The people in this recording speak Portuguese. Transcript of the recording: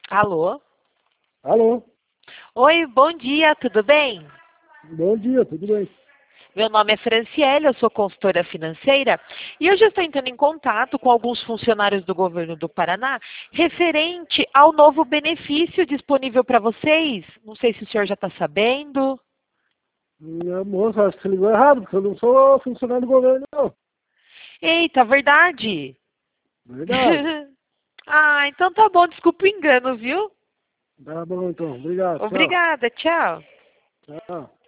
Alô? Alô, Oi, bom dia, tudo bem? bom dia, tudo bem? Meu nome é Franciele, eu sou consultora financeira e hoje eu estou entrando em contato com alguns funcionários do governo do Paraná referente ao novo benefício disponível para vocês. Não sei se o senhor já está sabendo. Minha moça, acho que você ligou errado, porque eu não sou funcionário do governo, não. Eita, verdade? Verdade. Ah, então tá bom, desculpa o engano, viu? Tá bom, então. Obrigado. Tchau. Obrigada, tchau. Tchau.